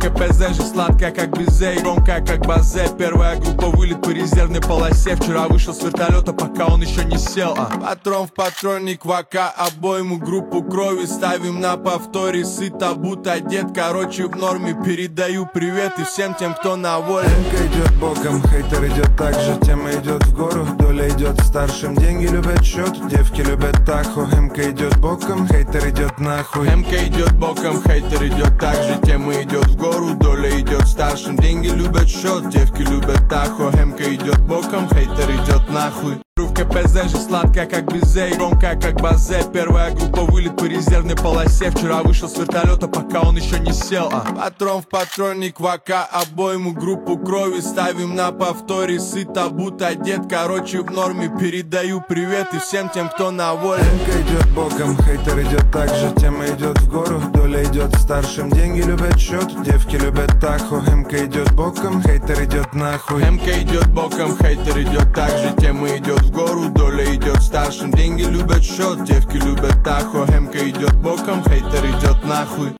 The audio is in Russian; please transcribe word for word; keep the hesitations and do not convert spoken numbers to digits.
КПЗ же сладкая как безе и громкая как базе. Первая группа вылет по резервной полосе. Вчера вышел с вертолета, пока он еще не сел. а. Патрон в патронник, ВК, обойму, группу крови ставим на повторе. Сыто, будто одет, короче в норме. Передаю привет и всем тем, кто на воле. Эмка идет боком, хейтер идет так же. Тема идет в гору, доля идет старшим. Деньги любят счет, девки любят тахо. Эмка идет боком, хейтер идет нахуй. Эмка идет боком, хейтер идет так же. Тема идет в гору, доля идет старшим. Деньги любят счет, девки любят тахо. Эмка идет боком, хейтер идет нахуй. В КПЗ же сладкая как безе и громкая как базе. Первая группа вылет по резервной полосе. Вчера вышел с вертолета, пока он еще не сел. а. Патрон в патронник, ВК, обойму, группу крови ставим на повторе. Сыто, будто одет, короче в норме. Передаю привет и всем тем, кто на воле. Эмка идет боком, хейтер идет так же. Тема идет в гору, доля идет старшим. Деньги любят счет, девки любят тахо. Эмка идет боком, хейтер идет нахуй. Эмка идет боком, хейтер идет так же. Тема идет в гору, доля идет старшим. Деньги любят счет, девки любят тахо. Эмка идет боком, хейтер идет нахуй.